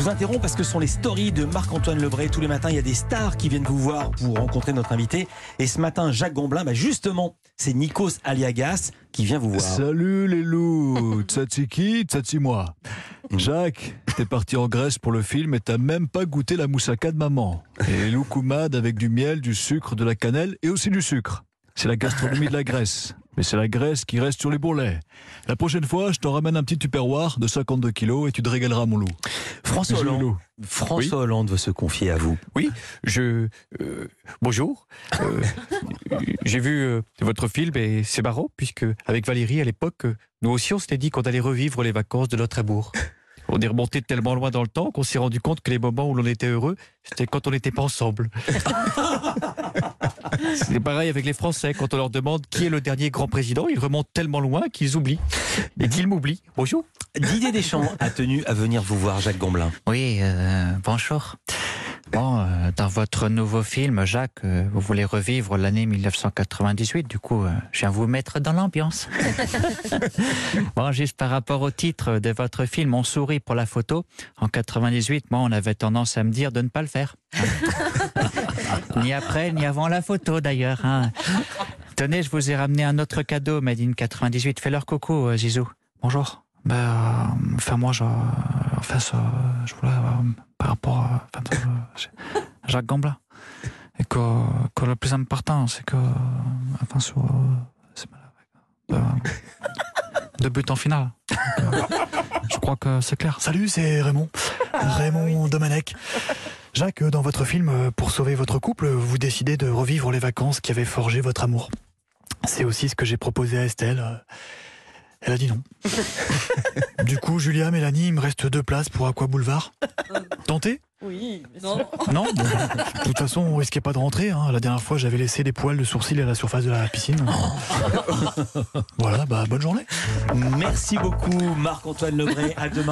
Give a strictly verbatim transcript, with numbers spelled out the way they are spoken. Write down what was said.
Je vous interromps parce que ce sont les stories de Marc-Antoine Lebray. Tous les matins, il y a des stars qui viennent vous voir pour rencontrer notre invité. Et ce matin, Jacques Gamblin, bah justement, c'est Nikos Aliagas qui vient vous voir. Salut les loups, tzatziki, tzatzi-moi. Jacques, t'es parti en Grèce pour le film et t'as même pas goûté la moussaka de maman. Et loukoumade avec du miel, du sucre, de la cannelle et aussi du sucre. C'est la gastronomie de la Grèce. Mais c'est la Grèce qui reste sur les bourrelets. La prochaine fois, je t'en ramène un petit tupperware de cinquante-deux kilos et tu te régaleras, mon loup. François Bisous, Hollande, loup. François Oui. Hollande veut se confier à vous. Oui, je... euh, bonjour. Euh, J'ai vu euh, votre film et c'est marrant puisque avec Valérie à l'époque, euh, nous aussi on s'était dit qu'on allait revivre les vacances de notre amour. On est remonté tellement loin dans le temps qu'on s'est rendu compte que les moments où l'on était heureux, c'était quand on n'était pas ensemble. C'est pareil avec les Français, quand on leur demande qui est le dernier grand président, ils remontent tellement loin qu'ils oublient. Et qu'ils m'oublient. Bonjour. Didier Deschamps a tenu à venir vous voir, Jacques Gamblin. Oui, euh, bonjour. Bon, euh, dans votre nouveau film, Jacques, euh, vous voulez revivre l'année mille neuf cent quatre-vingt-dix-huit, du coup, euh, je viens vous mettre dans l'ambiance. Bon, juste par rapport au titre de votre film, On sourit pour la photo. En quatre-vingt-dix-huit, moi, on avait tendance à me dire de ne pas le faire. Ni après, ni avant la photo, d'ailleurs. Hein. Tenez, je vous ai ramené un autre cadeau, Made in quatre-vingt-dix-huit. Fais-leur coucou, euh, Zizou. Bonjour. Ben, euh, enfin, moi, je, enfin, ça, je voulais, euh, par rapport à enfin, euh, Jacques Gamblin, et que, que le plus important, c'est que, enfin, sur, euh, c'est, euh, de but en finale. Donc, euh, je crois que c'est clair. Salut, c'est Raymond. Raymond Domenech. Jacques, dans votre film, pour sauver votre couple, vous décidez de revivre les vacances qui avaient forgé votre amour. C'est aussi ce que j'ai proposé à Estelle. Elle a dit non. Du coup, Julia, Mélanie, il me reste deux places pour Aqua Boulevard. Tentez ? Oui, mais non. Non, bon, de toute façon, on risquait pas de rentrer. Hein. La dernière fois, j'avais laissé des poils de sourcils à la surface de la piscine. Voilà, bah bonne journée. Merci beaucoup, Marc-Antoine Lebray. À demain.